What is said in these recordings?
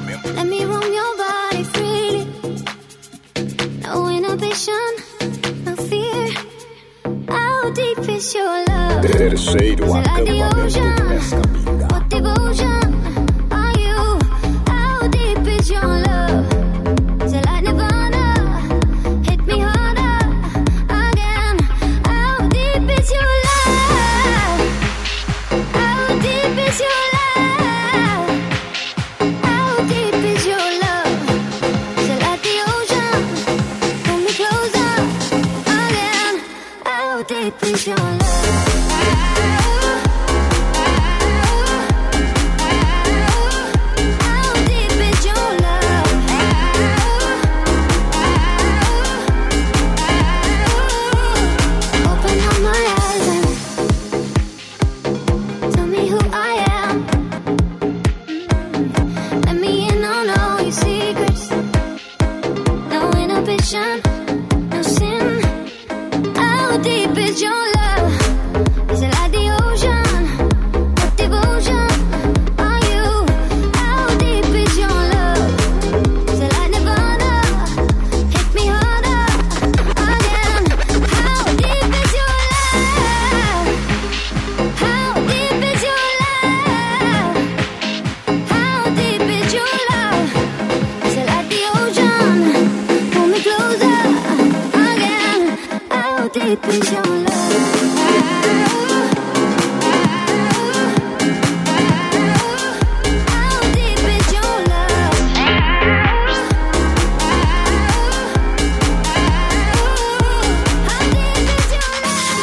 acampamento. Let me roam your body freely. No inhibition, no fear. How deep is your love? Terceiro acampamento Pesca Pinga. What devotion are you? How deep is your love? Is it like Nirvana? Hit me harder again. How deep is your love? How deep is your love? How deep is your love? Is it like the ocean? Pull me closer again. How deep is your love? No sin. How deep is your love? Is it like the ocean? What devotion are you? How deep is your love? Is it like Nirvana? Hit me harder again. How deep is your love? How deep is your love? How deep is your love? Is it like the ocean? Pull me closer again. How deep is your love? How deep is your love? How deep is your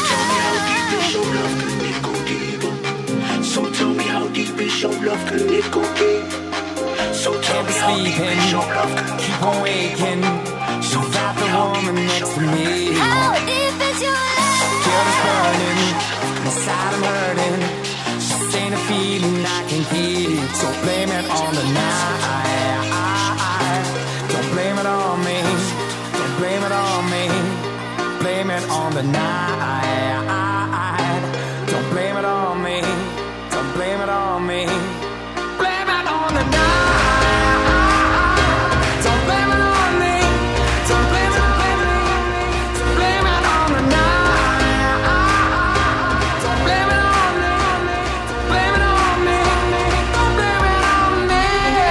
love? So tell me how deep is your love? Can it go deep? So tell me how deep is your love? Keep on waking. Without the woman next to me. How deep is your love? Guilt is burning. Inside I'm hurting. Just ain't a feeling I can keep. So blame it on the night. Don't blame it on me. Don't blame it on me. Blame it on the night. Don't blame it on me. Don't blame it on me. Blame it on the night. Don't blame it on me. Don't blame it on me. Blame it on the night. Don't blame it on me. Blame it on me. Don't blame it on me.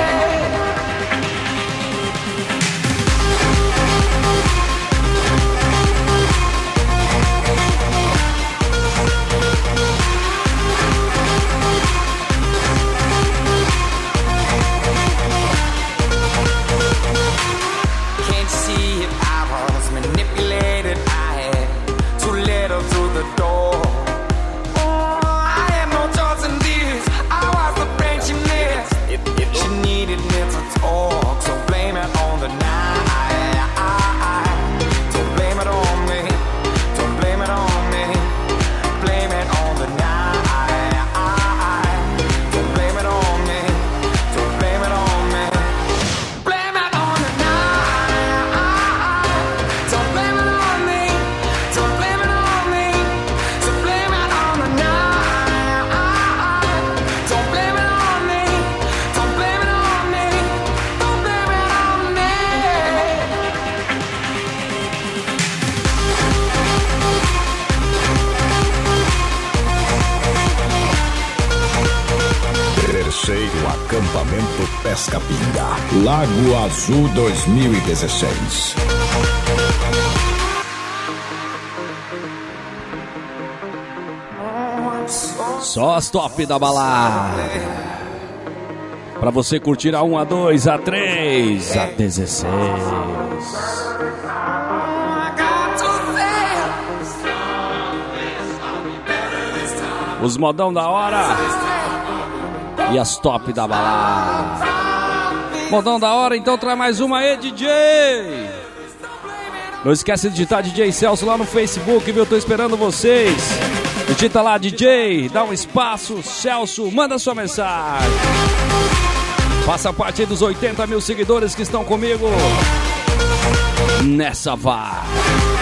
Can't you see it? I was manipulated. I had too little through the door. Oh, I had no choice in this. I was the brain she missed. She needed me to talk, so blame it on the night. Don't blame it on me. Don't blame it on me. Blame it on the night. Don't blame it on me. Don't blame it on me. Blame it on the night. Don't blame it on me. Don't blame it on me. So blame it on the night. Don't blame it on me. Don't blame it on me. Don't blame it on me. Terceiro acampamento Pesca Pinga. Lago Azul 2016. Só as top da balada. Pra você curtir a 1, a 2, a 3, a 16. Os modão da hora e as top da balada. Modão da hora, então traz mais uma aí, DJ. Não esquece de digitar DJ Celso lá no Facebook, viu? Tô esperando vocês. Digita lá, DJ, dá um espaço, Celso, manda sua mensagem. Faça parte aí dos 80 mil seguidores que estão comigo nessa vai.